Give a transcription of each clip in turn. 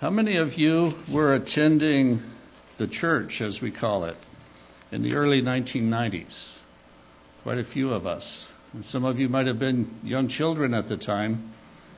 How many of you were attending the church, as we call it, in the early 1990s? Quite a few of us. And some of you might have been young children at the time.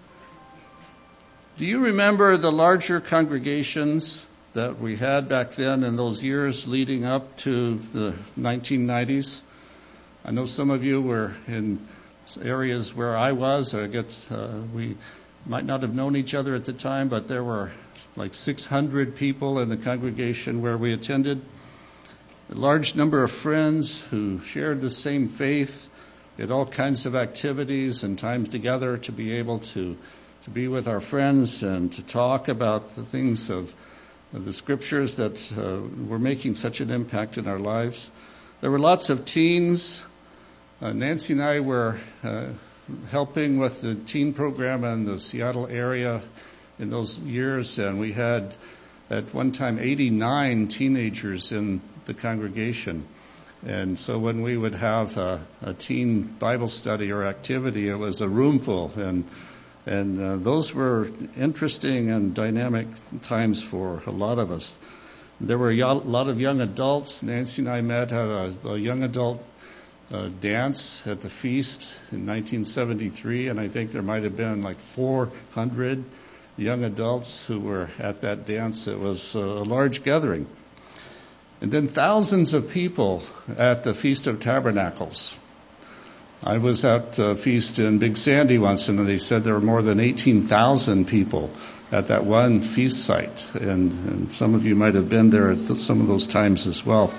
Do you remember the larger congregations that we had back then in those years leading up to the 1990s? I know some of you were in areas where I was. We might not have known each other at the time, but there were like 600 people in the congregation where we attended. A large number of friends who shared the same faith. We had all kinds of activities and times together to be able to be with our friends and to talk about the things of the scriptures that were making such an impact in our lives. There were lots of teens. Nancy and I were helping with the teen program in the Seattle area in those years, and we had at one time 89 teenagers in the congregation. And so when we would have a teen Bible study or activity, it was a room full, and those were interesting and dynamic times for a lot of us. There were a lot of young adults. Nancy and I met at a young adult dance at the feast in 1973, and I think there might have been like 400 young adults who were at that dance. It was a large gathering. And then thousands of people at the Feast of Tabernacles. I was at a feast in Big Sandy once, and they said there were more than 18,000 people at that one feast site. And some of you might have been there at some of those times as well.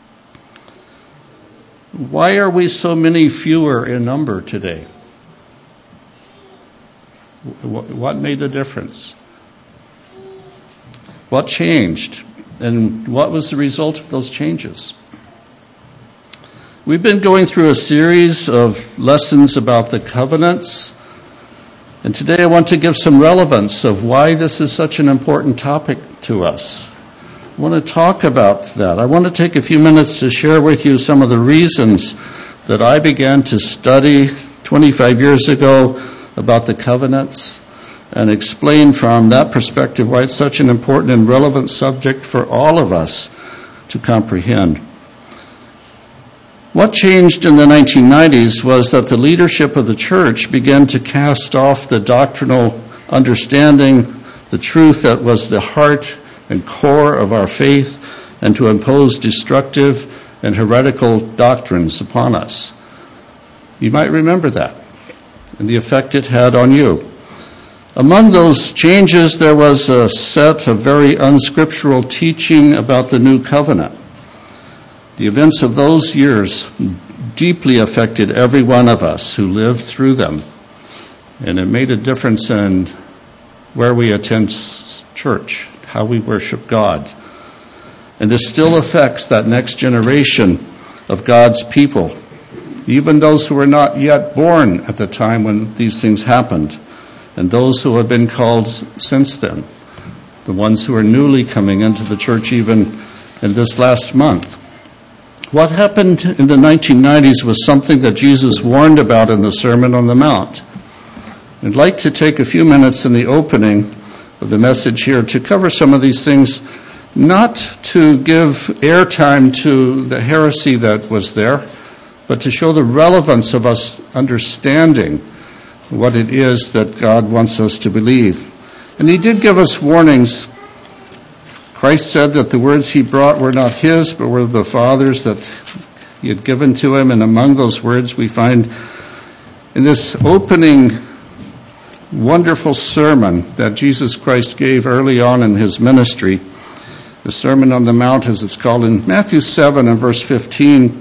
Why are we so many fewer in number today? What made the difference? What changed? And what was the result of those changes? We've been going through a series of lessons about the covenants. And today I want to give some relevance of why this is such an important topic to us. I want to talk about that. I want to take a few minutes to share with you some of the reasons that I began to study 25 years ago about the covenants and explain from that perspective why it's such an important and relevant subject for all of us to comprehend. What changed in the 1990s was that the leadership of the church began to cast off the doctrinal understanding, the truth that was the heart and core of our faith, and to impose destructive and heretical doctrines upon us. You might remember that and the effect it had on you. Among those changes, there was a set of very unscriptural teaching about the new covenant. The events of those years deeply affected every one of us who lived through them, and it made a difference in where we attend church, how we worship God. And this still affects that next generation of God's people, even those who were not yet born at the time when these things happened, and those who have been called since then, the ones who are newly coming into the church even in this last month. What happened in the 1990s was something that Jesus warned about in the Sermon on the Mount. I'd like to take a few minutes in the opening of the message here to cover some of these things, not to give airtime to the heresy that was there, but to show the relevance of us understanding what it is that God wants us to believe. And he did give us warnings. Christ said that the words he brought were not his, but were the Father's that he had given to him. And among those words we find in this opening wonderful sermon that Jesus Christ gave early on in his ministry, the Sermon on the Mount, as it's called, in Matthew 7 and verse 15,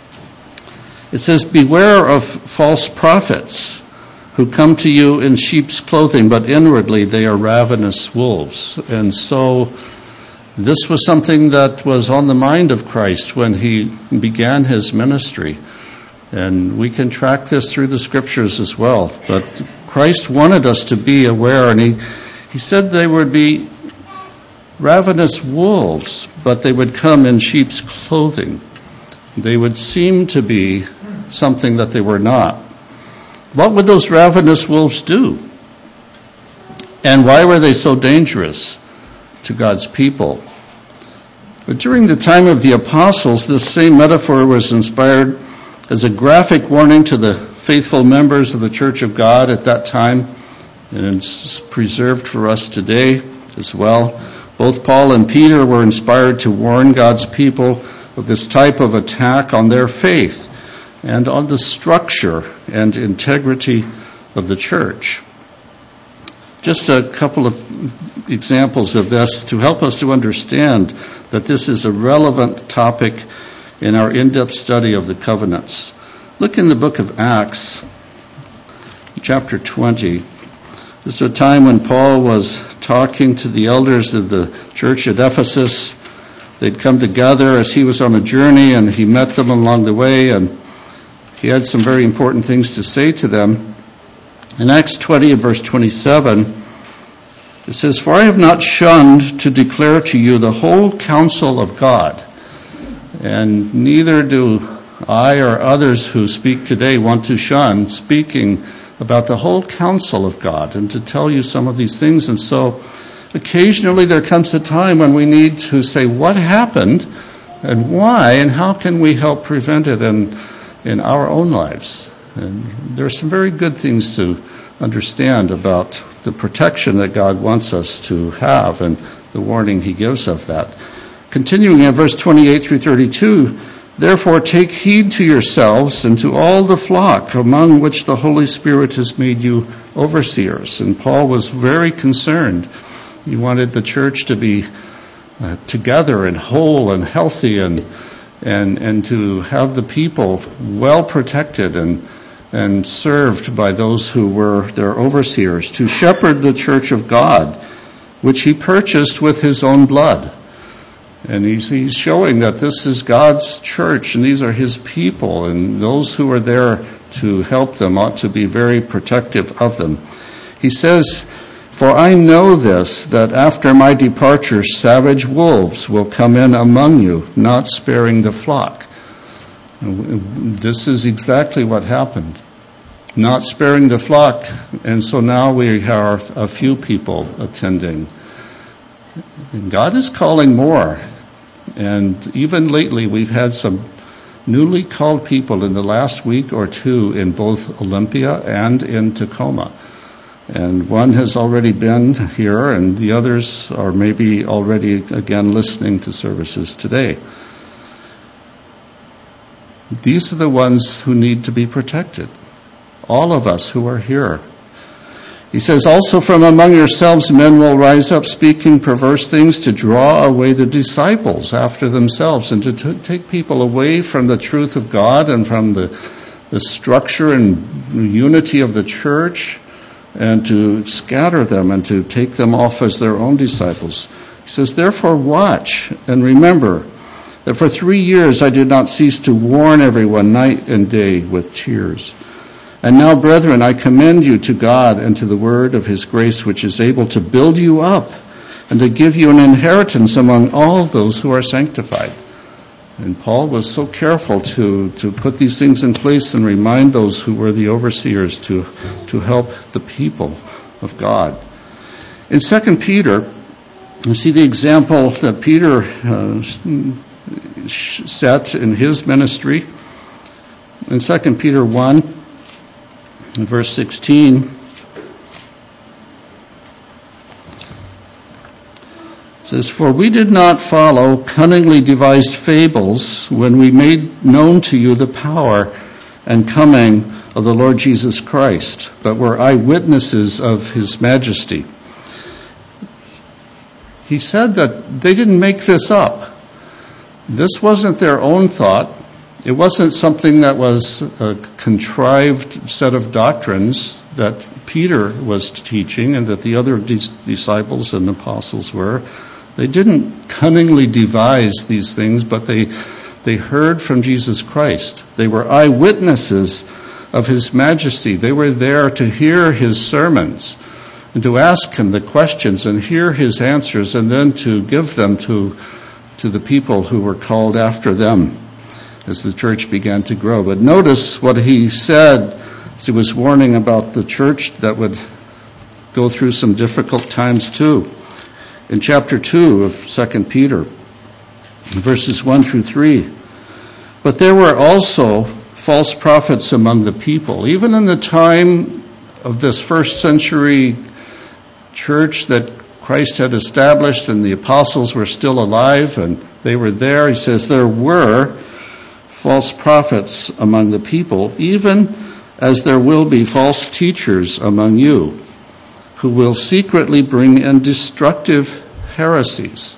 it says, "Beware of false prophets who come to you in sheep's clothing, but inwardly they are ravenous wolves." And so this was something that was on the mind of Christ when he began his ministry. And we can track this through the scriptures as well. But Christ wanted us to be aware, and he said they would be ravenous wolves, but they would come in sheep's clothing. They would seem to be something that they were not. What would those ravenous wolves do? And why were they so dangerous? to God's people. But during the time of the apostles, this same metaphor was inspired as a graphic warning to the faithful members of the Church of God at that time, and it's preserved for us today as well. Both Paul and Peter were inspired to warn God's people of this type of attack on their faith and on the structure and integrity of the church. Just a couple of examples of this to help us to understand that this is a relevant topic in our in-depth study of the covenants. Look in the book of Acts, chapter 20. This is a time when Paul was talking to the elders of the church at Ephesus. They'd come together as he was on a journey, and he met them along the way, and he had some very important things to say to them. In Acts 20, verse 27, it says, "For I have not shunned to declare to you the whole counsel of God." And neither do I or others who speak today want to shun speaking about the whole counsel of God and to tell you some of these things. And so occasionally there comes a time when we need to say what happened and why and how can we help prevent it in our own lives. And there are some very good things to understand about the protection that God wants us to have and the warning he gives of that. Continuing in verse 28 through 32, "Therefore take heed to yourselves and to all the flock among which the Holy Spirit has made you overseers." And Paul was very concerned. He wanted the church to be together and whole and healthy and to have the people well protected and served by those who were their overseers, to shepherd the church of God, which he purchased with his own blood. And he's showing that this is God's church, and these are his people, and those who are there to help them ought to be very protective of them. He says, "For I know this, that after my departure savage wolves will come in among you, not sparing the flock." This is exactly what happened. Not sparing the flock, and so now we have a few people attending. And God is calling more. And even lately, we've had some newly called people in the last week or two in both Olympia and in Tacoma. And one has already been here, and the others are maybe already again listening to services today. These are the ones who need to be protected. All of us who are here. He says, "Also from among yourselves men will rise up speaking perverse things to draw away the disciples after themselves," and to take people away from the truth of God and from the structure and unity of the church, and to scatter them and to take them off as their own disciples. He says, "Therefore watch and remember that for 3 years I did not cease to warn everyone night and day with tears. And now, brethren, I commend you to God and to the word of his grace, which is able to build you up and to give you an inheritance among all those who are sanctified." And Paul was so careful to put these things in place and remind those who were the overseers to help the people of God. In 2 Peter, you see the example that Peter set in his ministry. In 2 Peter 1, in verse 16, it says, "For we did not follow cunningly devised fables when we made known to you the power and coming of the Lord Jesus Christ, but were eyewitnesses of his majesty." He said that they didn't make this up. This wasn't their own thought. It wasn't something that was a contrived set of doctrines that Peter was teaching and that the other disciples and apostles were. They didn't cunningly devise these things, but they heard from Jesus Christ. They were eyewitnesses of his majesty. They were there to hear his sermons and to ask him the questions and hear his answers, and then to give them to the people who were called after them as the church began to grow. But notice what he said as he was warning about the church that would go through some difficult times too. in chapter 2 of 2 Peter, verses 1 through 3. But there were also false prophets among the people. Even in the time of this first century church that Christ had established and the apostles were still alive and they were there, he says there were false prophets among the people, even as there will be false teachers among you, who will secretly bring in destructive heresies.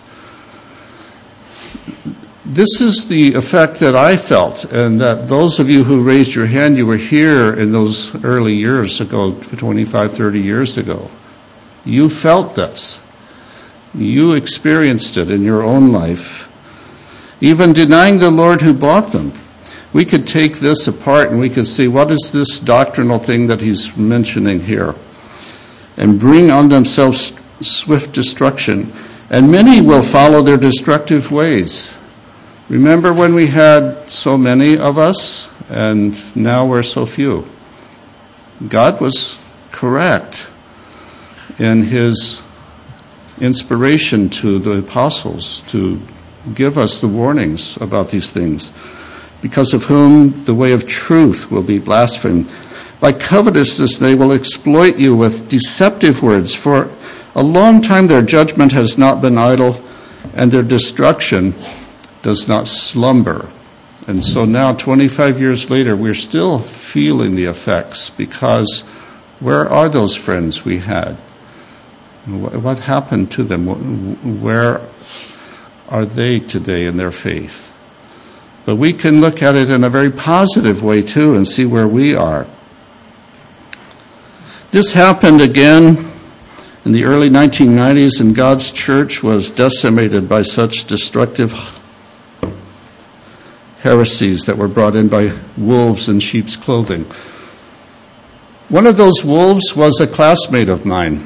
This is the effect that I felt, and that those of you who raised your hand, you were here in those early years ago, 25, 30 years ago. You felt this. You experienced it in your own life. Even denying the Lord who bought them. We could take this apart and we could see, what is this doctrinal thing that he's mentioning here? And bring on themselves swift destruction. And many will follow their destructive ways. Remember when we had so many of us, and now we're so few? God was correct in his inspiration to the apostles to give us the warnings about these things, because of whom the way of truth will be blasphemed. By covetousness they will exploit you with deceptive words. For a long time their judgment has not been idle, and their destruction does not slumber. And so now, 25 years later, we're still feeling the effects, because where are those friends we had? What happened to them? Where are they today in their faith? But we can look at it in a very positive way too and see where we are. This happened again in the early 1990s, and God's church was decimated by such destructive heresies that were brought in by wolves in sheep's clothing. One of those wolves was a classmate of mine.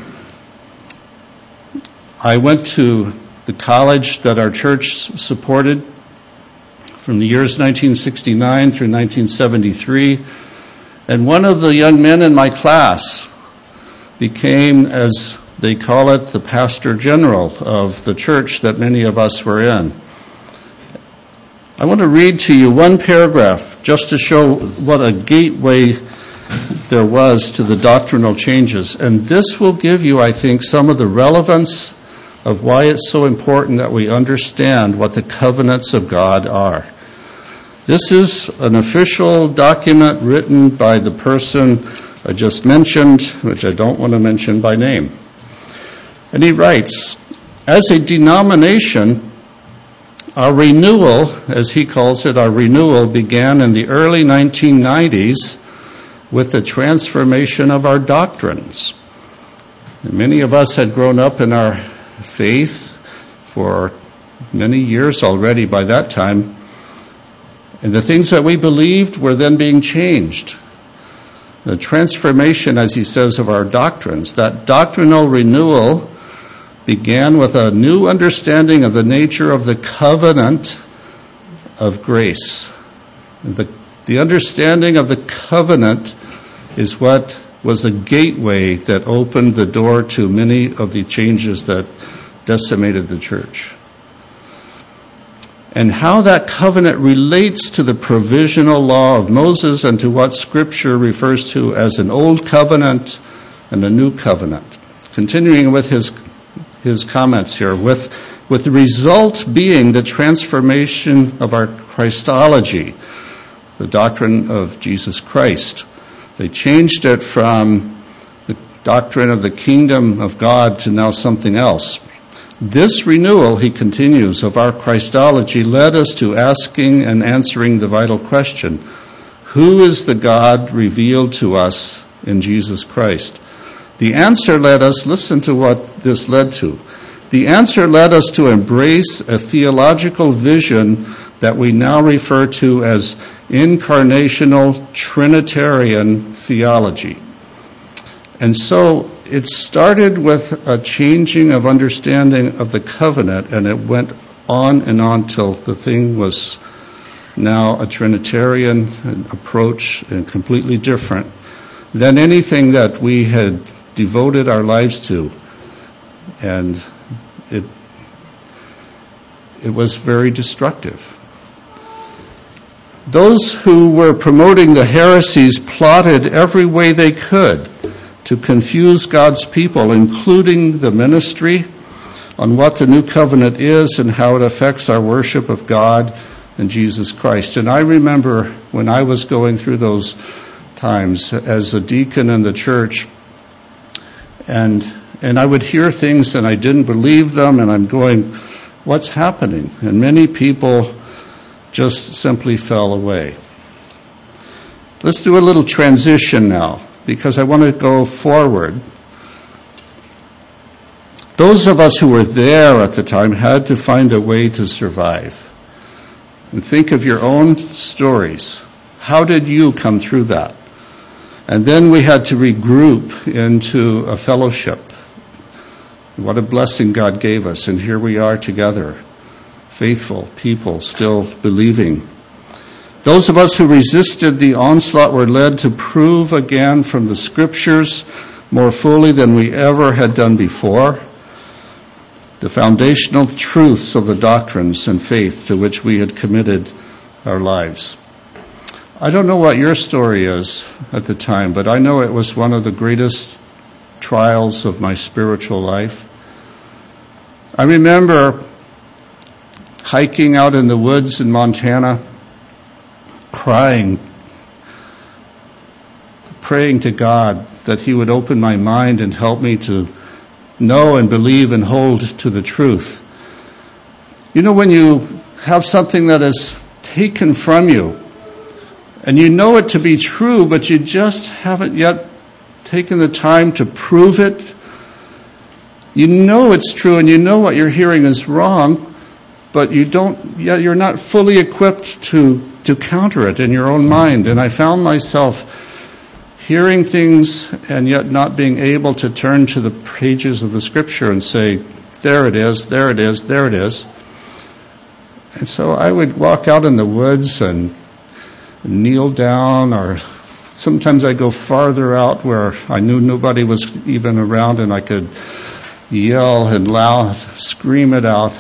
I went to the college that our church supported from the years 1969 through 1973, and one of the young men in my class became, as they call it, the pastor general of the church that many of us were in. I want to read to you one paragraph just to show what a gateway there was to the doctrinal changes. And this will give you, I think, some of the relevance of why it's so important that we understand what the covenants of God are. This is an official document written by the person I just mentioned, which I don't want to mention by name. And he writes, as a denomination, our renewal, as he calls it, our renewal began in the early 1990s with the transformation of our doctrines. And many of us had grown up in our faith for many years already by that time, and the things that we believed were then being changed. The transformation, as he says, of our doctrines, that doctrinal renewal began with a new understanding of the nature of the covenant of grace. The understanding of the covenant is what was the gateway that opened the door to many of the changes that decimated the church. And how that covenant relates to the provisional law of Moses and to what Scripture refers to as an old covenant and a new covenant. Continuing with his comments here, with the result being the transformation of our Christology, the doctrine of Jesus Christ. They changed it from the doctrine of the kingdom of God to now something else. This renewal, he continues, of our Christology led us to asking and answering the vital question, who is the God revealed to us in Jesus Christ? The answer led us, listen to what this led to. The answer led us to embrace a theological vision that we now refer to as incarnational Trinitarian theology. And so it started with a changing of understanding of the covenant, and it went on and on till the thing was now a Trinitarian approach and completely different than anything that we had devoted our lives to. And it was very destructive. Those who were promoting the heresies plotted every way they could to confuse God's people, including the ministry, on what the new covenant is and how it affects our worship of God and Jesus Christ. And I remember when I was going through those times as a deacon in the church, and I would hear things and I didn't believe them, and I'm going, what's happening? And many people just simply fell away. Let's do a little transition now, because I want to go forward. Those of us who were there at the time had to find a way to survive. And think of your own stories. How did you come through that? And then we had to regroup into a fellowship. What a blessing God gave us, and here we are together, faithful people still believing. Those of us who resisted the onslaught were led to prove again from the Scriptures more fully than we ever had done before the foundational truths of the doctrines and faith to which we had committed our lives. I don't know what your story is at the time, but I know it was one of the greatest trials of my spiritual life. I remember hiking out in the woods in Montana, crying, praying to God that He would open my mind and help me to know and believe and hold to the truth. You know, when you have something that is taken from you, and you know it to be true, but you just haven't yet taken the time to prove it. You know it's true, and you know what you're hearing is wrong, but you're not fully equipped to counter it in your own mind. And I found myself hearing things and yet not being able to turn to the pages of the Scripture and say, there it is, there it is, there it is. And so I would walk out in the woods and kneel down, or sometimes I go farther out where I knew nobody was even around, and I could yell and loud, scream it out,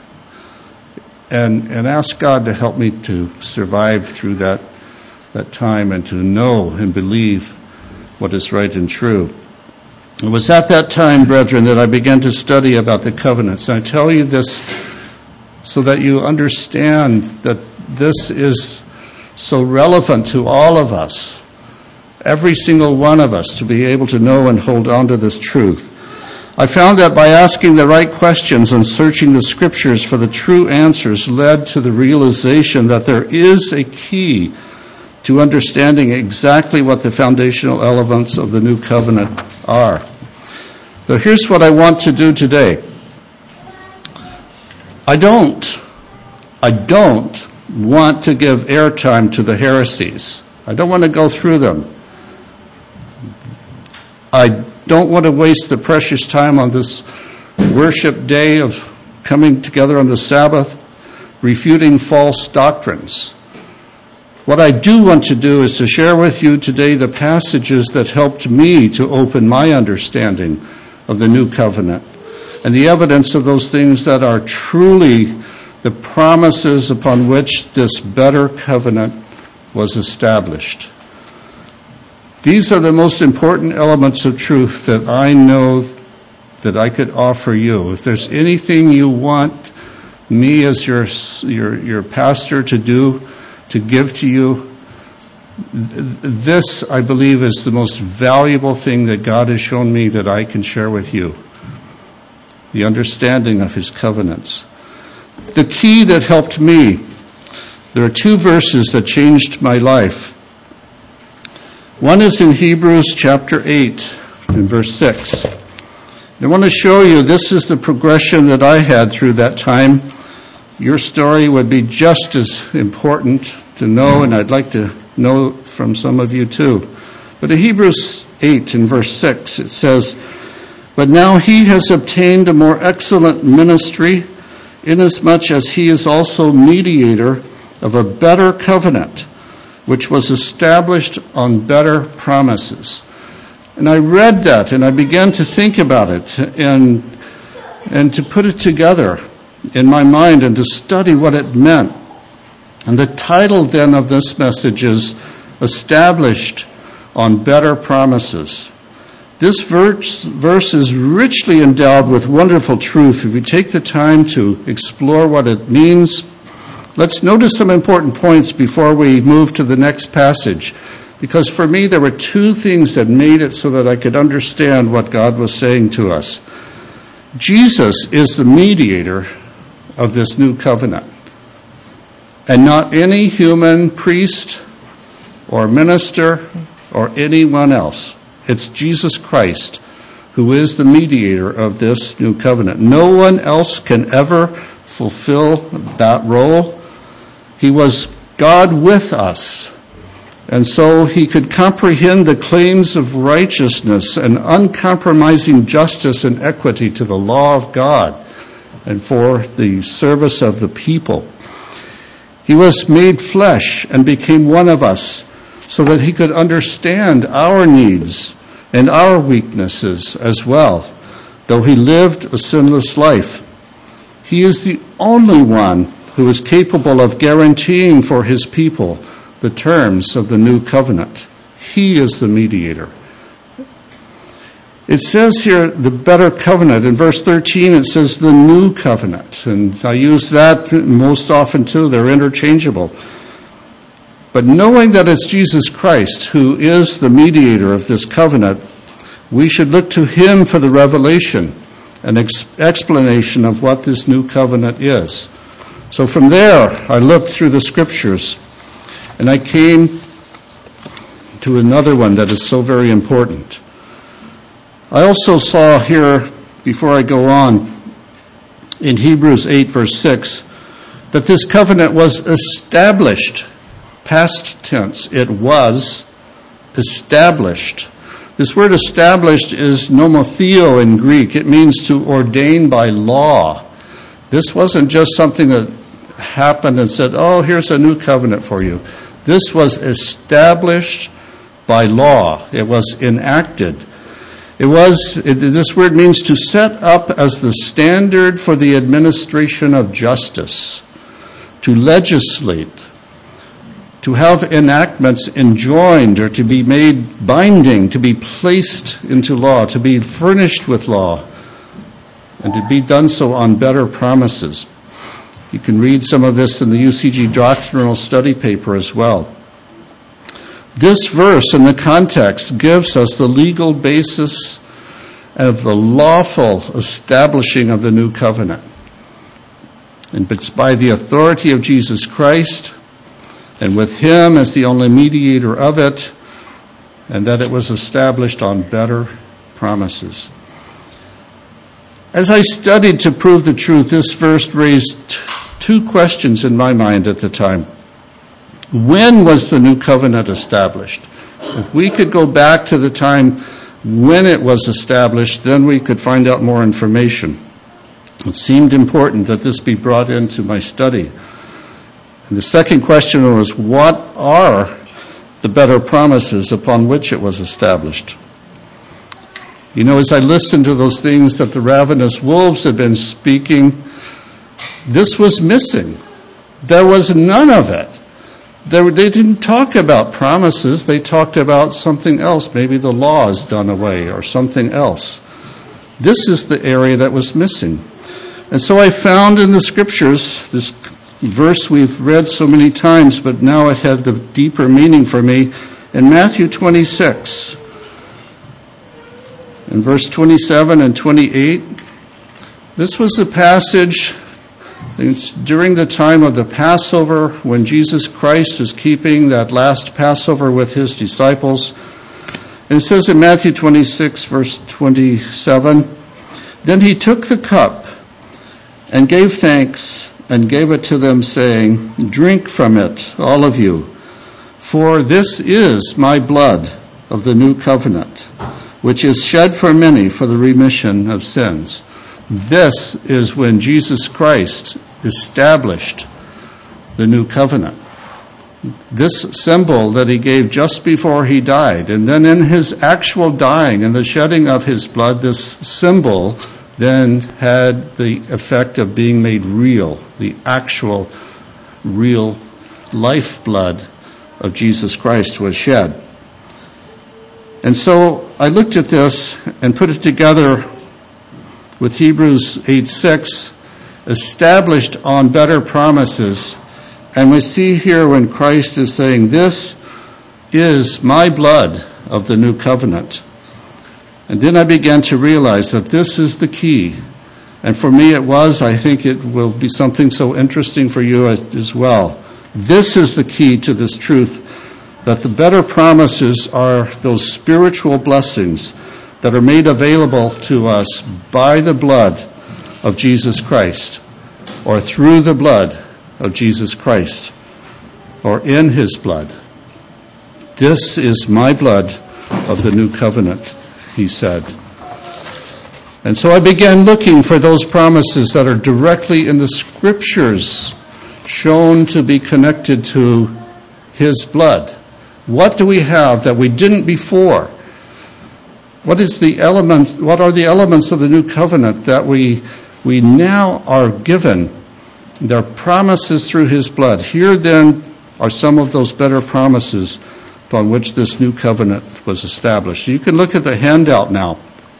and ask God to help me to survive through that time and to know and believe what is right and true. It was at that time, brethren, that I began to study about the covenants. And I tell you this so that you understand that this is so relevant to all of us, every single one of us, to be able to know and hold on to this truth. I found that by asking the right questions and searching the Scriptures for the true answers led to the realization that there is a key to understanding exactly what the foundational elements of the new covenant are. So here's what I want to do today. I don't want to give airtime to the heresies. I don't want to go through them. I don't want to waste the precious time on this worship day of coming together on the Sabbath, refuting false doctrines. What I do want to do is to share with you today the passages that helped me to open my understanding of the new covenant and the evidence of those things that are truly the promises upon which this better covenant was established. These are the most important elements of truth that I know that I could offer you. If there's anything you want me as your pastor to do, to give to you, this, I believe, is the most valuable thing that God has shown me that I can share with you. The understanding of His covenants. The key that helped me, there are two verses that changed my life. One is in Hebrews chapter 8 and verse 6. I want to show you this is the progression that I had through that time. Your story would be just as important to know, and I'd like to know from some of you too. But in Hebrews 8 and verse 6 it says, "But now He has obtained a more excellent ministry, inasmuch as He is also mediator of a better covenant, which was established on better promises." And I read that and I began to think about it. And and to put it together in my mind and to study what it meant. And the title then of this message is Established on Better Promises. This verse is richly endowed with wonderful truth. If you take the time to explore what it means, let's notice some important points before we move to the next passage. Because for me, there were two things that made it so that I could understand what God was saying to us. Jesus is the mediator of this new covenant. And not any human priest or minister or anyone else. It's Jesus Christ who is the mediator of this new covenant. No one else can ever fulfill that role. He was God with us. And so he could comprehend the claims of righteousness and uncompromising justice and equity to the law of God and for the service of the people. He was made flesh and became one of us so that he could understand our needs and our weaknesses as well, though he lived a sinless life. He is the only one who is capable of guaranteeing for his people the terms of the new covenant. He is the mediator. It says here, the better covenant. In verse 13, it says the new covenant. And I use that most often too. They're interchangeable. But knowing that it's Jesus Christ who is the mediator of this covenant, we should look to him for the revelation and explanation of what this new covenant is. So from there, I looked through the scriptures, and I came to another one that is so very important. I also saw here, before I go on, in Hebrews 8, verse 6, that this covenant was established. Past tense, it was established. This word established is nomotheo in Greek. It means to ordain by law. This wasn't just something that happened and said, oh, here's a new covenant for you. This was established by law. It was enacted. This word means to set up as the standard for the administration of justice, to legislate, to have enactments enjoined or to be made binding, to be placed into law, to be furnished with law, and to be done so on better promises. You can read some of this in the UCG doctrinal study paper as well. This verse in the context gives us the legal basis of the lawful establishing of the new covenant. And it's by the authority of Jesus Christ, and with him as the only mediator of it, and that it was established on better promises. As I studied to prove the truth, this verse raised two questions in my mind at the time. When was the new covenant established? If we could go back to the time when it was established, then we could find out more information. It seemed important that this be brought into my study. And the second question was, what are the better promises upon which it was established? You know, as I listened to those things that the ravenous wolves had been speaking, this was missing. There was none of it. They didn't talk about promises. They talked about something else. Maybe the law is done away or something else. This is the area that was missing. And so I found in the scriptures this verse we've read so many times, but now it had a deeper meaning for me. In Matthew 26, in verse 27 and 28, this was a passage. It's during the time of the Passover when Jesus Christ is keeping that last Passover with his disciples. And it says in Matthew 26, verse 27, "Then he took the cup and gave thanks and gave it to them, saying, 'Drink from it, all of you, for this is my blood of the new covenant, which is shed for many for the remission of sins.'" This is when Jesus Christ established the new covenant. This symbol that he gave just before he died, and then in his actual dying and the shedding of his blood, this symbol then had the effect of being made real, the actual, real lifeblood of Jesus Christ was shed. And so I looked at this and put it together with Hebrews 8:6, established on better promises. And we see here when Christ is saying, "This is my blood of the new covenant." And then I began to realize that this is the key. And for me it was, I think it will be something so interesting for you as well. This is the key to this truth, that the better promises are those spiritual blessings that are made available to us by the blood of Jesus Christ, or through the blood of Jesus Christ, or in his blood. This is my blood of the new covenant, he said. And so I began looking for those promises that are directly in the Scriptures shown to be connected to his blood. What do we have that we didn't before? What are the elements of the new covenant that we now are given? They're promises through his blood. Here then are some of those better promises upon which this new covenant was established. You can look at the handout now.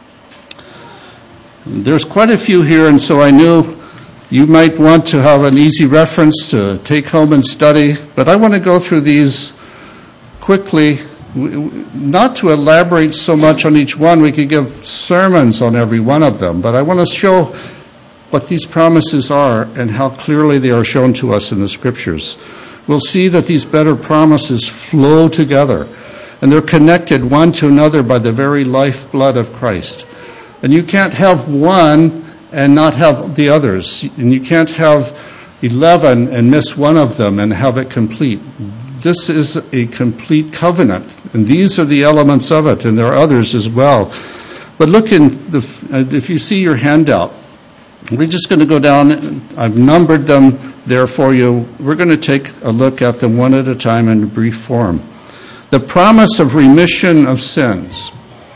There's quite a few here, and so I knew you might want to have an easy reference to take home and study, but I want to go through these quickly, not to elaborate so much on each one. We could give sermons on every one of them, but I want to show what these promises are and how clearly they are shown to us in the Scriptures. We'll see that these better promises flow together, and they're connected one to another by the very lifeblood of Christ. And you can't have one and not have the others, and you can't have 11 and miss one of them and have it complete. This is a complete covenant, and these are the elements of it, and there are others as well. But look if you see your handout, we're just going to go down. I've numbered them there for you. We're going to take a look at them one at a time in brief form. The promise of remission of sins.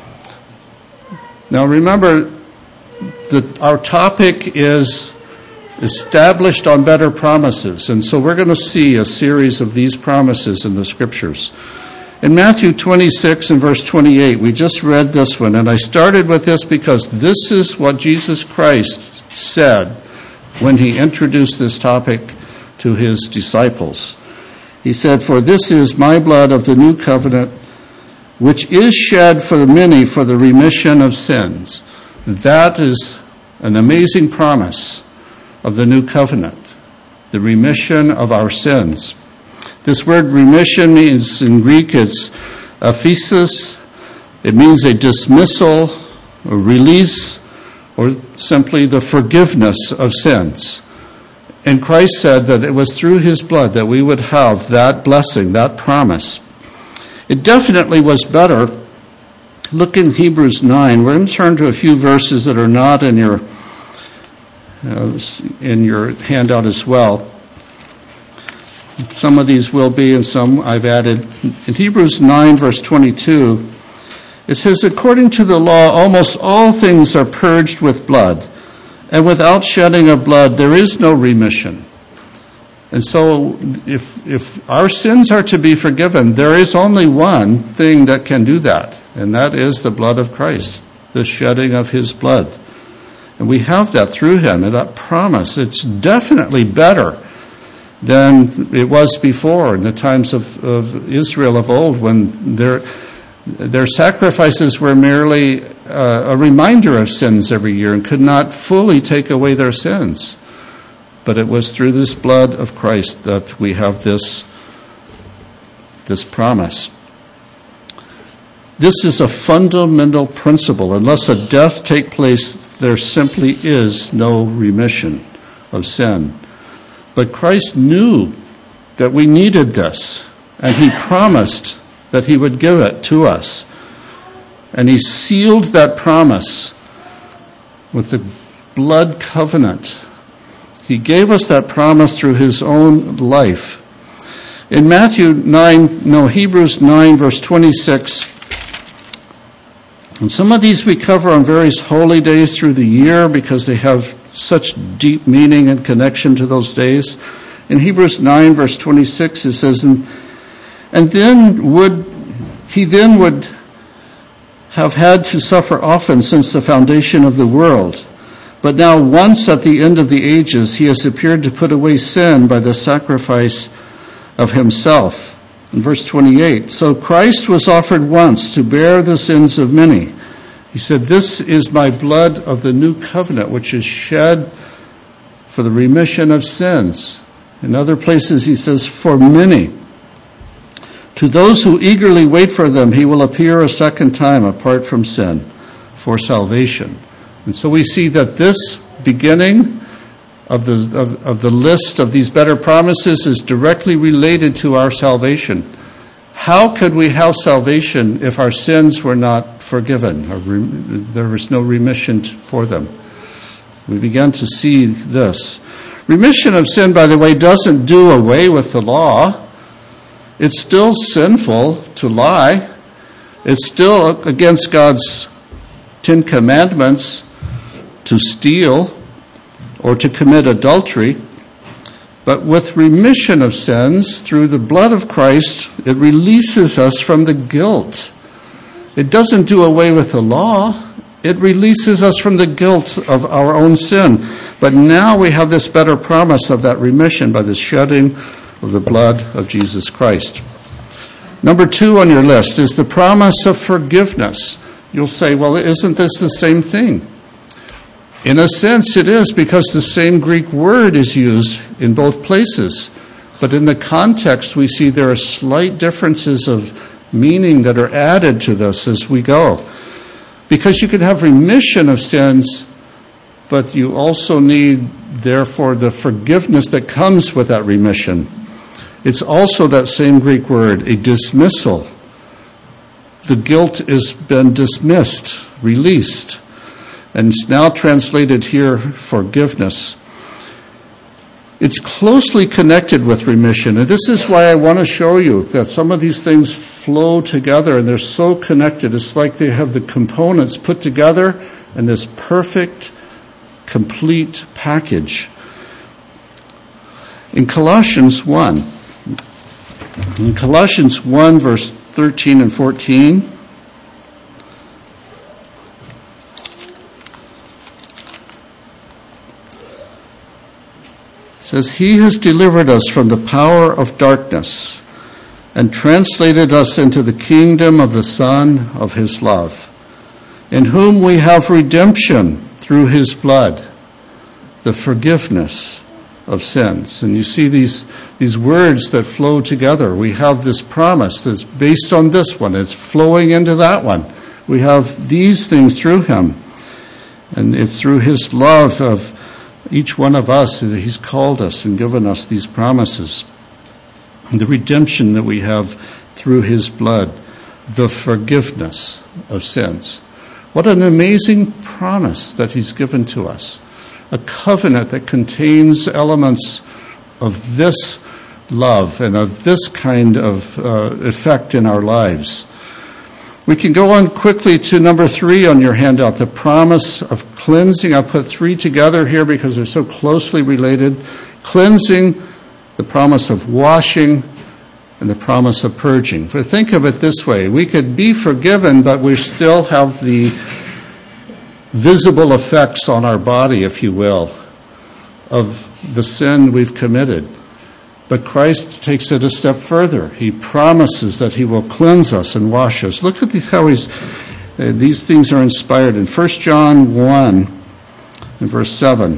Now remember that our topic is established on better promises, and so we're going to see a series of these promises in the Scriptures. In Matthew 26 and verse 28, we just read this one, and I started with this because this is what Jesus Christ said when he introduced this topic to his disciples. He said, "For this is my blood of the new covenant, which is shed for the many for the remission of sins." That is an amazing promise of the new covenant, the remission of our sins. This word remission means, in Greek, it's aphesis. It means a dismissal, a release, or simply the forgiveness of sins. And Christ said that it was through his blood that we would have that blessing, that promise. It definitely was better. Look in Hebrews 9. We're going to turn to a few verses that are not in your handout as well. Some of these will be, and some I've added. In Hebrews 9, verse 22, it says, "According to the law, almost all things are purged with blood, and without shedding of blood there is no remission." And so if our sins are to be forgiven, there is only one thing that can do that, and that is the blood of Christ, the shedding of his blood. And we have that through him, and that promise. It's definitely better than it was before in the times of Israel of old, when their sacrifices were merely a reminder of sins every year and could not fully take away their sins. But it was through this blood of Christ that we have this promise. This is a fundamental principle. Unless a death take place, there simply is no remission of sin. But Christ knew that we needed this, and he promised that he would give it to us. And he sealed that promise with the blood covenant. He gave us that promise through his own life. In Hebrews 9, verse 26, And some of these we cover on various holy days through the year because they have such deep meaning and connection to those days. In Hebrews 9, verse 26, it says, And then would have had to suffer often since the foundation of the world. But now once at the end of the ages, he has appeared to put away sin by the sacrifice of himself. In verse 28, So Christ was offered once to bear the sins of many. He said, This is my blood of the new covenant, which is shed for the remission of sins. In other places he says, for many. To those who eagerly wait for them, he will appear a second time apart from sin for salvation. And so we see that this beginning of the list of these better promises is directly related to our salvation. How could we have salvation if our sins were not forgiven, or there was no remission for them? We began to see this. Remission of sin, by the way, doesn't do away with the law. It's still sinful to lie. It's still against God's 10 Commandments to steal or to commit adultery. But with remission of sins through the blood of Christ, it releases us from the guilt. It doesn't do away with the law. It releases us from the guilt of our own sin. But now we have this better promise of that remission by the shedding of the blood of Jesus Christ. Number 2 on your list is the promise of forgiveness. You'll say, well, isn't this the same thing? In a sense, it is, because the same Greek word is used in both places. But in the context, we see there are slight differences of meaning that are added to this as we go. Because you can have remission of sins, but you also need, therefore, the forgiveness that comes with that remission. It's also that same Greek word, a dismissal. The guilt has been dismissed, released. And it's now translated here, forgiveness. It's closely connected with remission. And this is why I want to show you that some of these things flow together and they're so connected. It's like they have the components put together in this perfect, complete package. In Colossians 1, verse 13 and 14, says, He has delivered us from the power of darkness and translated us into the kingdom of the Son of His love, in whom we have redemption through His blood, the forgiveness of sins. And you see these words that flow together. We have this promise that's based on this one. It's flowing into that one. We have these things through Him. And it's through His love of each one of us that He's called us and given us these promises. And the redemption that we have through His blood, the forgiveness of sins. What an amazing promise that He's given to us. A covenant that contains elements of this love and of this kind of effect in our lives. We can go on quickly to number 3 on your handout, the promise of cleansing. I put 3 together here because they're so closely related. Cleansing, the promise of washing, and the promise of purging. But think of it this way. We could be forgiven, but we still have the visible effects on our body, if you will, of the sin we've committed. But Christ takes it a step further. He promises that He will cleanse us and wash us. Look at how these things are inspired in 1 John 1 and verse 7.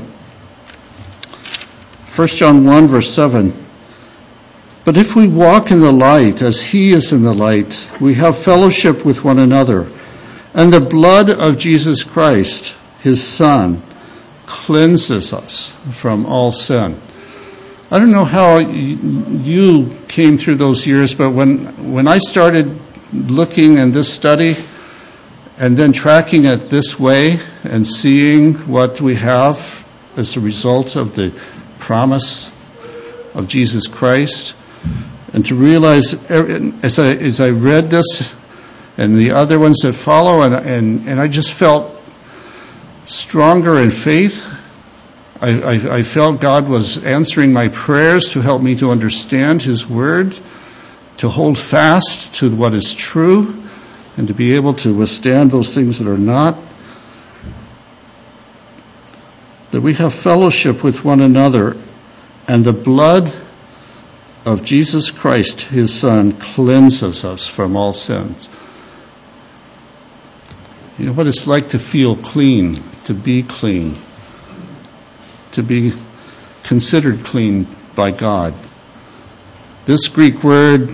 1 John 1 verse 7. But if we walk in the light as He is in the light, we have fellowship with one another. And the blood of Jesus Christ, His Son, cleanses us from all sin. I don't know how you came through those years, but when I started looking in this study and then tracking it this way and seeing what we have as a result of the promise of Jesus Christ, and to realize as I read this, and the other ones that follow, and I just felt stronger in faith. I felt God was answering my prayers to help me to understand His Word, to hold fast to what is true, and to be able to withstand those things that are not. That we have fellowship with one another, and the blood of Jesus Christ, His Son, cleanses us from all sins. You know what it's like to feel clean, to be considered clean by God. This Greek word,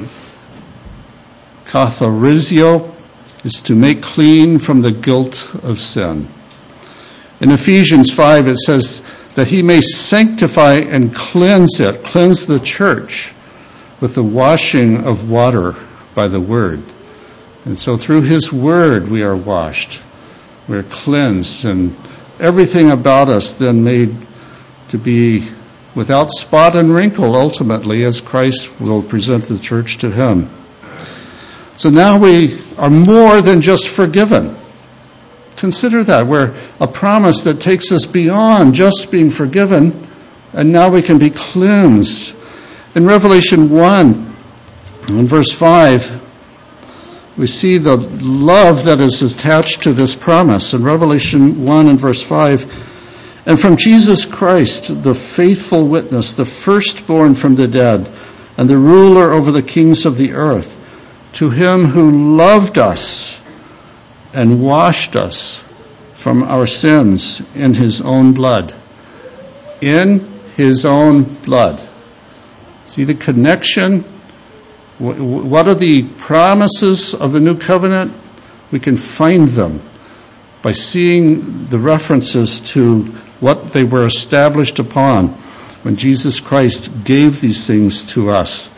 katharizio, is to make clean from the guilt of sin. In Ephesians 5, it says that He may sanctify and cleanse the church with the washing of water by the Word. And so through His Word we are washed, we're cleansed, and everything about us then made to be without spot and wrinkle ultimately, as Christ will present the church to Him. So now we are more than just forgiven. Consider that. We're a promise that takes us beyond just being forgiven, and now we can be cleansed. In Revelation 1, in verse 5, we see the love that is attached to this promise. In Revelation 1 and verse 5, and from Jesus Christ, the faithful witness, the firstborn from the dead, and the ruler over the kings of the earth, to Him who loved us and washed us from our sins in His own blood. In His own blood. See the connection? What are the promises of the new covenant? We can find them by seeing the references to what they were established upon when Jesus Christ gave these things to us.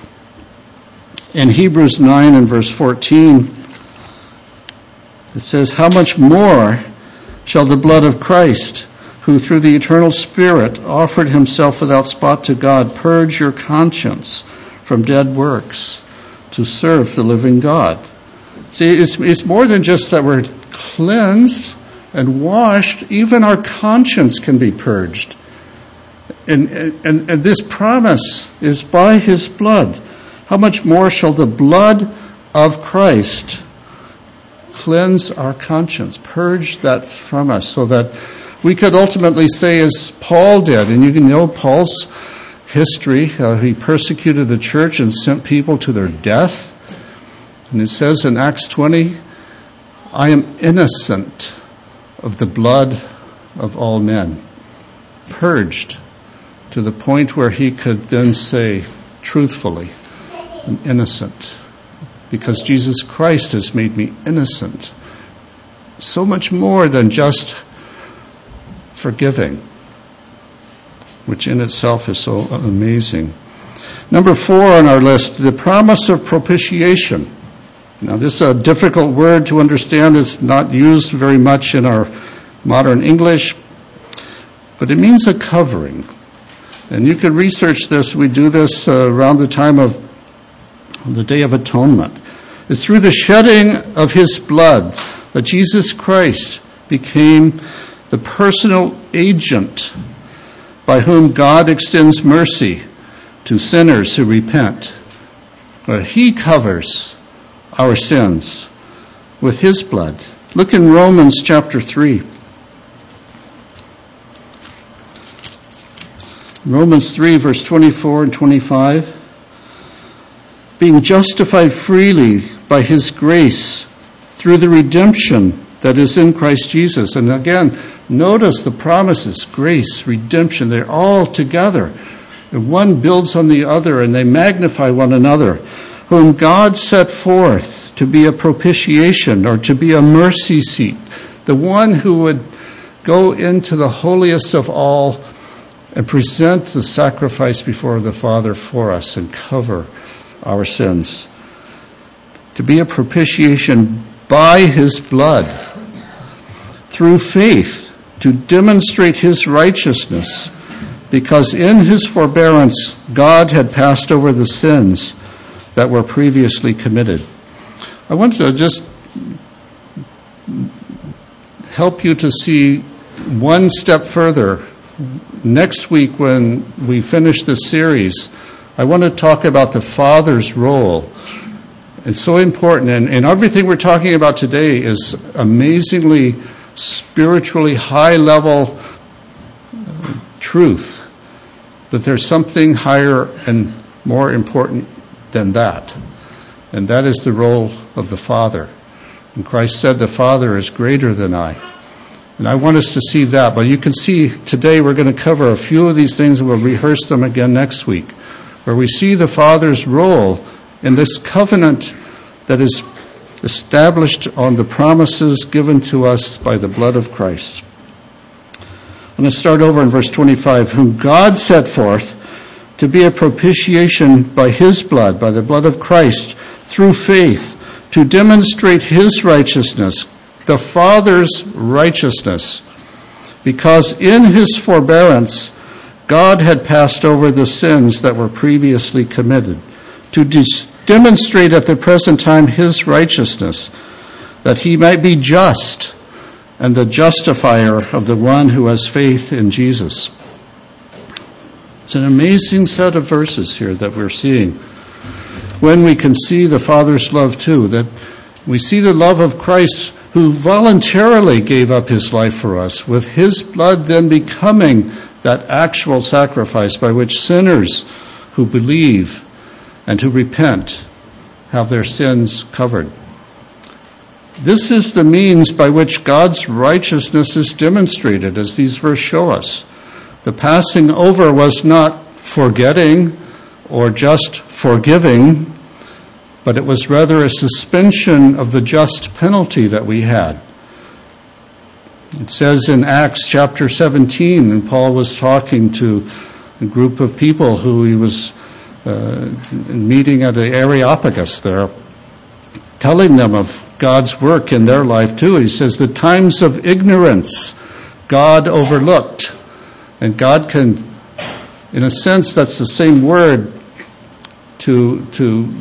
In Hebrews 9 and verse 14, it says, how much more shall the blood of Christ, who through the eternal Spirit offered Himself without spot to God, purge your conscience from dead works to serve the living God. See, it's more than just that we're cleansed and washed. Even our conscience can be purged. And this promise is by His blood. How much more shall the blood of Christ cleanse our conscience, purge that from us, so that we could ultimately say as Paul did, and you can know Paul's history, he persecuted the church and sent people to their death. And it says in Acts 20, I am innocent of the blood of all men. Purged to the point where he could then say truthfully, I'm innocent because Jesus Christ has made me innocent. So much more than just forgiving, which in itself is so amazing. Number 4 on our list, the promise of propitiation. Now, this is a difficult word to understand. It's not used very much in our modern English, but it means a covering. And you can research this. We do this around the time of the Day of Atonement. It's through the shedding of His blood that Jesus Christ became the personal agent by whom God extends mercy to sinners who repent. He covers our sins with His blood. Look in Romans chapter 3. Romans 3, verse 24 and 25. Being justified freely by His grace through the redemption that is in Christ Jesus. And again, notice the promises, grace, redemption, they're all together. And one builds on the other, and they magnify one another. Whom God set forth to be a propitiation, or to be a mercy seat. The one who would go into the holiest of all and present the sacrifice before the Father for us and cover our sins. To be a propitiation by His blood, through faith, to demonstrate His righteousness, because in His forbearance God had passed over the sins that were previously committed. I want to just help you to see one step further. Next week, when we finish this series, I want to talk about the Father's role. It's so important, and everything we're talking about today is amazingly spiritually high-level truth. But there's something higher and more important than that, and that is the role of the Father. And Christ said the Father is greater than I. And I want us to see that. But you can see today we're going to cover a few of these things, and we'll rehearse them again next week, where we see the Father's role in this covenant that is established on the promises given to us by the blood of Christ. I'm going to start over in verse 25. Whom God set forth to be a propitiation by his blood, by the blood of Christ, through faith, to demonstrate his righteousness, the Father's righteousness, because in his forbearance God had passed over the sins that were previously committed, to demonstrate at the present time his righteousness, that he might be just and the justifier of the one who has faith in Jesus. It's an amazing set of verses here that we're seeing. When we can see the Father's love too, that we see the love of Christ who voluntarily gave up his life for us, with his blood then becoming that actual sacrifice by which sinners who believe and who repent have their sins covered. This is the means by which God's righteousness is demonstrated, as these verses show us. The passing over was not forgetting or just forgiving, but it was rather a suspension of the just penalty that we had. It says in Acts chapter 17, and Paul was talking to a group of people who he was meeting at the Areopagus there, telling them of God's work in their life too. He says the times of ignorance God overlooked. And God can, in a sense, that's the same word, to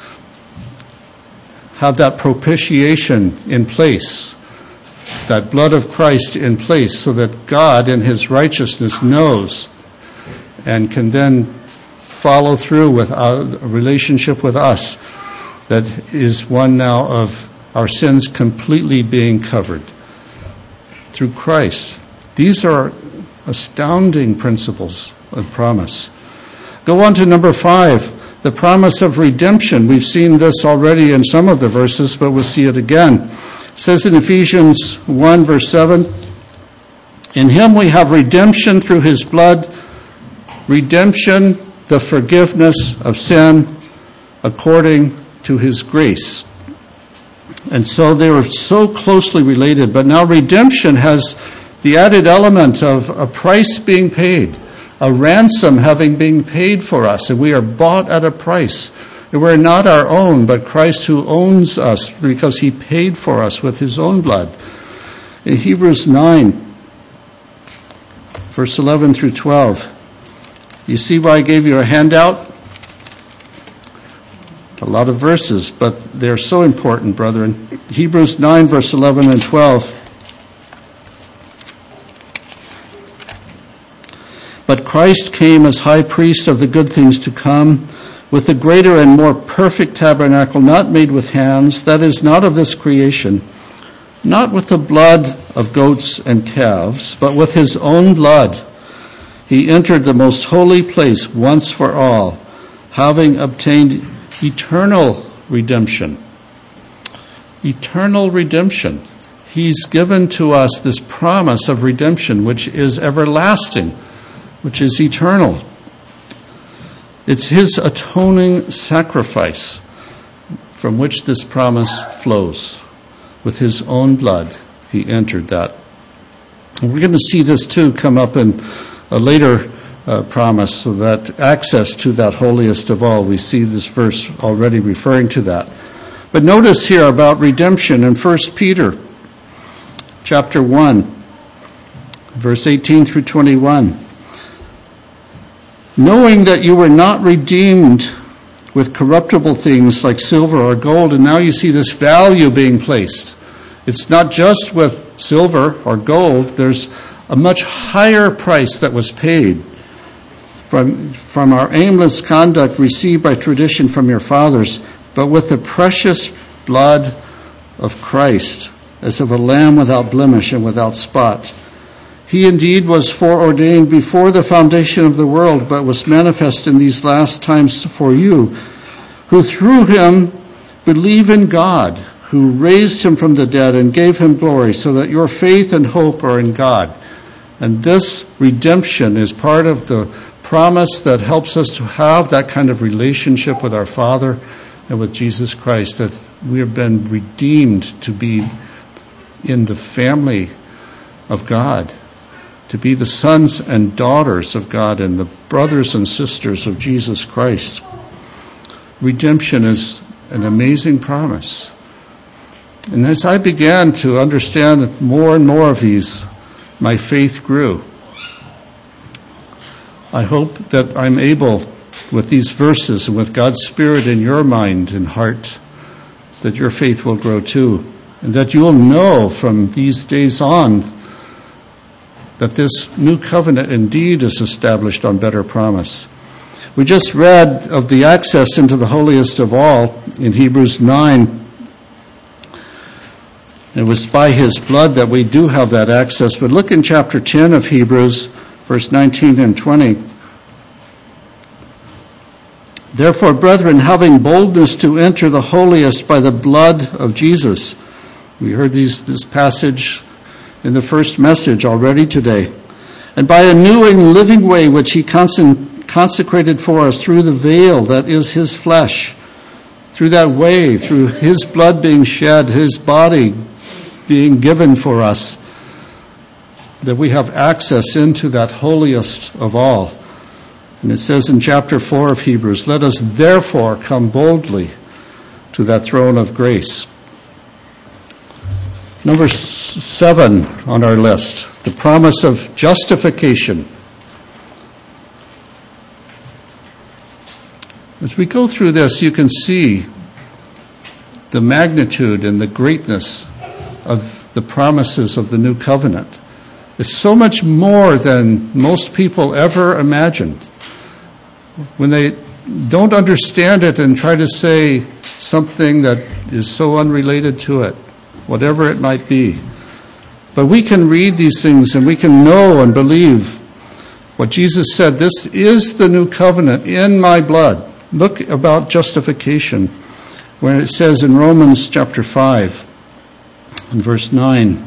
have that propitiation in place, that blood of Christ in place, so that God in his righteousness knows and can then follow through with a relationship with us that is one now of our sins completely being covered through Christ. These are astounding principles of promise. Go on to number 5, the promise of redemption. We've seen this already in some of the verses, but we'll see it again. It says in Ephesians 1, verse 7, in him we have redemption through his blood, redemption, the forgiveness of sin, according to his grace. And so they were so closely related, but now redemption has the added element of a price being paid, a ransom having been paid for us, and we are bought at a price. And we're not our own, but Christ who owns us because he paid for us with his own blood. In Hebrews 9, verse 11 through 12, you see why I gave you a handout? A lot of verses, but they're so important, brethren. Hebrews 9, verse 11 and 12. But Christ came as high priest of the good things to come, with a greater and more perfect tabernacle, not made with hands, that is, not of this creation, not with the blood of goats and calves, but with his own blood. He entered the most holy place once for all, having obtained eternal redemption. Eternal redemption. He's given to us this promise of redemption, which is everlasting, which is eternal. It's his atoning sacrifice from which this promise flows. With his own blood, he entered that. And we're going to see this too come up in a later promise, so that access to that holiest of all. We see this verse already referring to that. But notice here about redemption in 1 Peter chapter 1, verse 18 through 21. Knowing that you were not redeemed with corruptible things like silver or gold, and now you see this value being placed. It's not just with silver or gold. There's a much higher price that was paid from our aimless conduct received by tradition from your fathers, but with the precious blood of Christ, as of a lamb without blemish and without spot. He indeed was foreordained before the foundation of the world, but was manifest in these last times for you, who through him believe in God, who raised him from the dead and gave him glory, so that your faith and hope are in God. And this redemption is part of the promise that helps us to have that kind of relationship with our Father and with Jesus Christ, that we have been redeemed to be in the family of God, to be the sons and daughters of God and the brothers and sisters of Jesus Christ. Redemption is an amazing promise. And as I began to understand more and more of these, my faith grew. I hope that I'm able, with these verses and with God's Spirit in your mind and heart, that your faith will grow too, and that you'll know from these days on that this new covenant indeed is established on better promise. We just read of the access into the holiest of all in Hebrews 9. It was by his blood that we do have that access. But look in chapter 10 of Hebrews, verse 19 and 20. Therefore, brethren, having boldness to enter the holiest by the blood of Jesus. We heard this passage in the first message already today. And by a new and living way which he consecrated for us through the veil that is his flesh. Through that way, through his blood being shed, his body being given for us, that we have access into that holiest of all. And it says in chapter 4 of Hebrews, let us therefore come boldly to that throne of grace. Number 7 on our list, the promise of justification. As we go through this, you can see the magnitude and the greatness of the promises of the new covenant. It's so much more than most people ever imagined. When they don't understand it and try to say something that is so unrelated to it, whatever it might be. But we can read these things and we can know and believe what Jesus said. This is the new covenant in my blood. Look about justification, when it says in Romans chapter 5 and verse 9.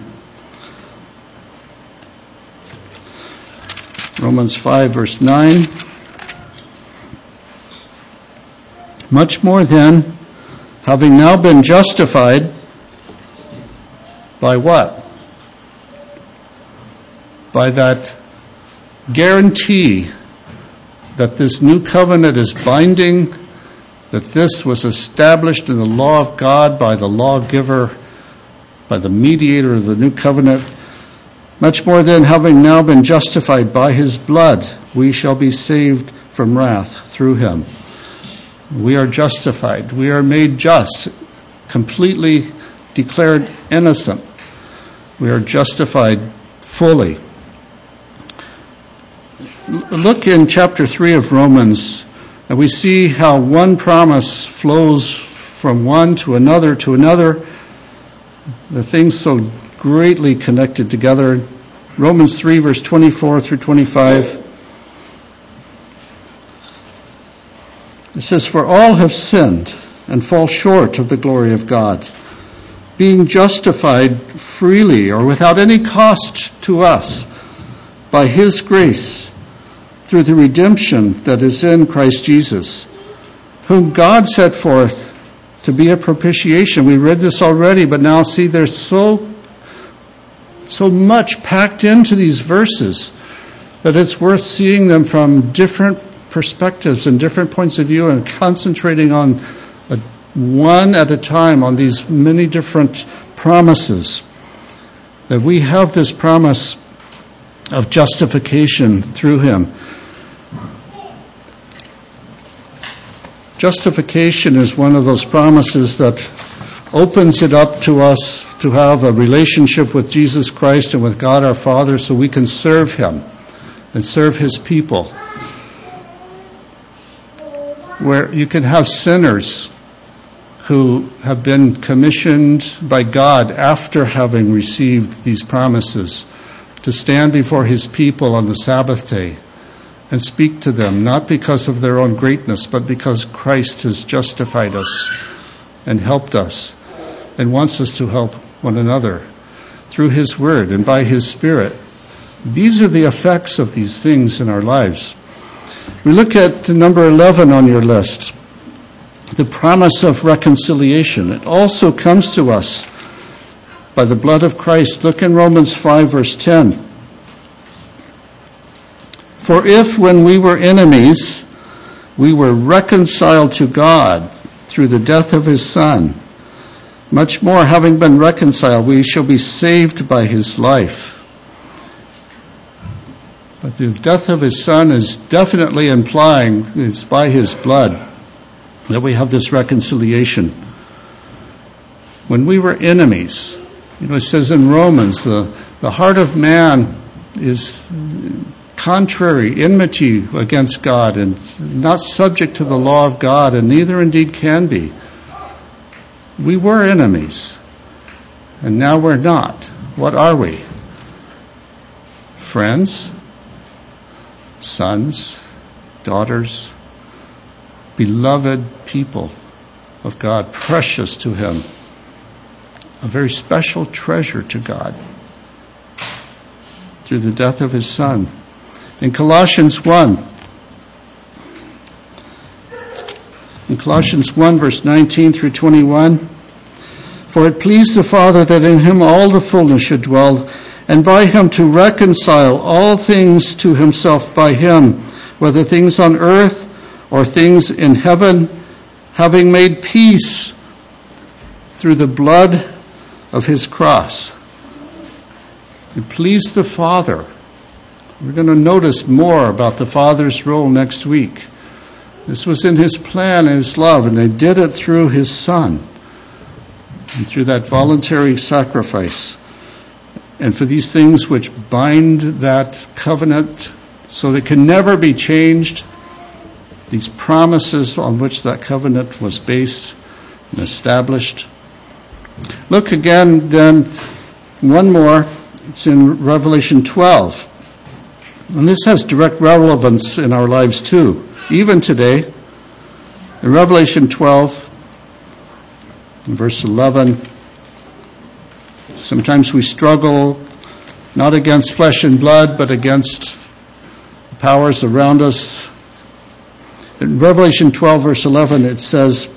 Romans 5 verse 9. Much more then, having now been justified by what? By that guarantee that this new covenant is binding, that this was established in the law of God by the lawgiver, by the mediator of the new covenant. Much more then, having now been justified by his blood, we shall be saved from wrath through him. We are justified. We are made just, completely declared innocent. We are justified fully. Look in chapter 3 of Romans, and we see how one promise flows from one to another to another. The things so greatly connected together. Romans 3 verse 24 through 25. It says, for all have sinned and fall short of the glory of God, being justified freely or without any cost to us by his grace through the redemption that is in Christ Jesus, whom God set forth to be a propitiation. We read this already, but now see there's so much packed into these verses that it's worth seeing them from different perspectives and different points of view and concentrating on one at a time on these many different promises. That we have this promise of justification through him. Justification is one of those promises that opens it up to us to have a relationship with Jesus Christ and with God our Father so we can serve Him and serve His people. Where you can have sinners who have been commissioned by God after having received these promises to stand before His people on the Sabbath day and speak to them, not because of their own greatness, but because Christ has justified us and helped us and wants us to help one another through His Word and by His Spirit. These are the effects of these things in our lives. We look at number 11 on your list, the promise of reconciliation. It also comes to us by the blood of Christ. Look in Romans 5, verse 10. For if when we were enemies, we were reconciled to God through the death of His Son, much more, having been reconciled, we shall be saved by His life. But the death of His Son is definitely implying it's by His blood that we have this reconciliation. When we were enemies, it says in Romans, the heart of man is contrary, enmity against God, and not subject to the law of God, and neither indeed can be. We were enemies, and now we're not. What are we? Friends, sons, daughters, beloved people of God, precious to Him, a very special treasure to God through the death of His Son. In Colossians 1, verse 19 through 21, for it pleased the Father that in Him all the fullness should dwell, and by Him to reconcile all things to Himself by Him, whether things on earth or things in heaven, having made peace through the blood of His cross. It pleased the Father. We're going to notice more about the Father's role next week. This was in His plan and His love, and they did it through His Son and through that voluntary sacrifice. And for these things which bind that covenant so they can never be changed, these promises on which that covenant was based and established. Look again then, one more. It's in Revelation 12. And this has direct relevance in our lives too, even today. In Revelation 12, in verse 11, sometimes we struggle not against flesh and blood, but against the powers around us. In Revelation 12, verse 11, it says,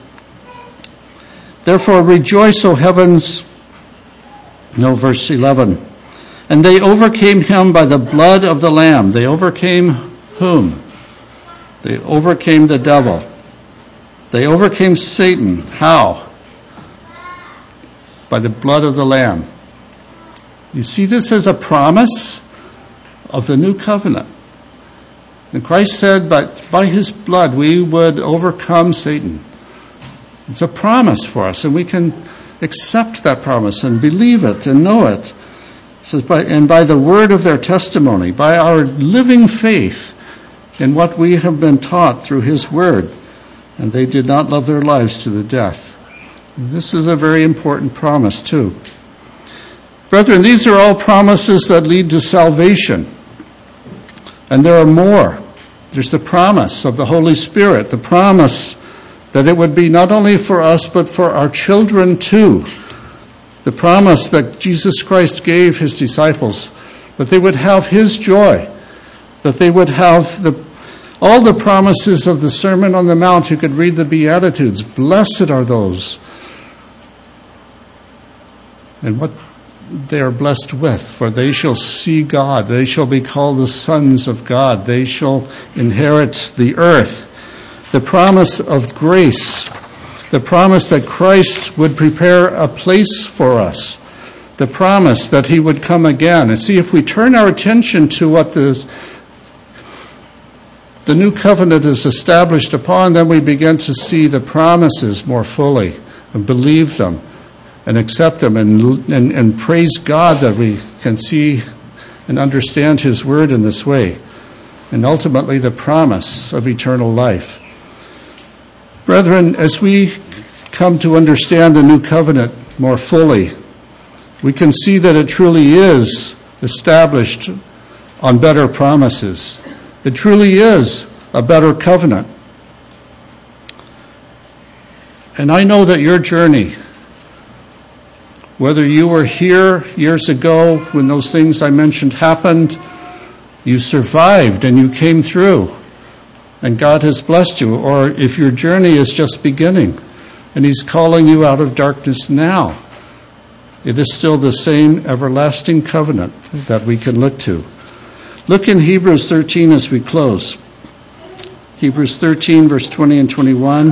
therefore rejoice, O heavens. No, verse 11. And they overcame him by the blood of the Lamb. They overcame whom? They overcame the devil. They overcame Satan. How? By the blood of the Lamb. You see this as a promise of the new covenant. And Christ said, but by His blood we would overcome Satan. It's a promise for us, and we can accept that promise and believe it and know it. It says, by the word of their testimony, by our living faith in what we have been taught through His word, and they did not love their lives to the death. And this is a very important promise too. Brethren, these are all promises that lead to salvation. And there are more. There's the promise of the Holy Spirit, the promise that it would be not only for us, but for our children too. The promise that Jesus Christ gave His disciples, that they would have His joy, that they would have all the promises of the Sermon on the Mount. You could read the Beatitudes. Blessed are those. And what they are blessed with, for they shall see God. They shall be called the sons of God. They shall inherit the earth. The promise of grace, the promise that Christ would prepare a place for us, the promise that He would come again. And see, if we turn our attention to what the the new covenant is established upon, then we begin to see the promises more fully and believe them and accept them and praise God that we can see and understand His Word in this way. And ultimately the promise of eternal life. Brethren, as we come to understand the new covenant more fully, we can see that it truly is established on better promises. It truly is a better covenant. And I know that your journey, whether you were here years ago when those things I mentioned happened, you survived and you came through, and God has blessed you, or if your journey is just beginning and He's calling you out of darkness now, it is still the same everlasting covenant that we can look to. Look in Hebrews 13 as we close. Hebrews 13, verse 20 and 21.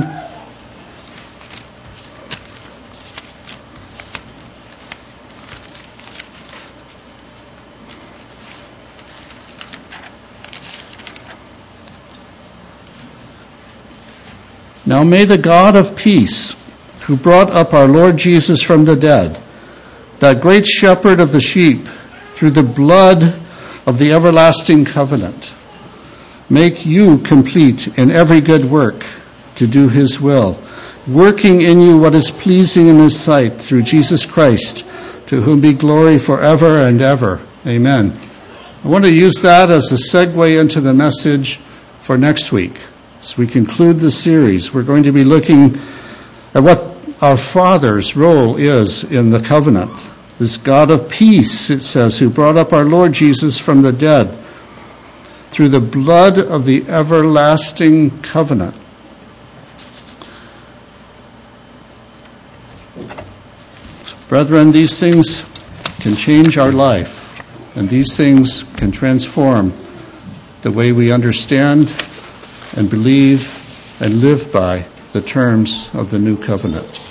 Now may the God of peace, who brought up our Lord Jesus from the dead, that great shepherd of the sheep, through the blood of the everlasting covenant, make you complete in every good work to do His will, working in you what is pleasing in His sight through Jesus Christ, to whom be glory forever and ever. Amen. I want to use that as a segue into the message for next week. As we conclude the series, we're going to be looking at what our Father's role is in the covenant. This God of peace, it says, who brought up our Lord Jesus from the dead through the blood of the everlasting covenant. Brethren, these things can change our life, and these things can transform the way we understand and believe and live by the terms of the new covenant.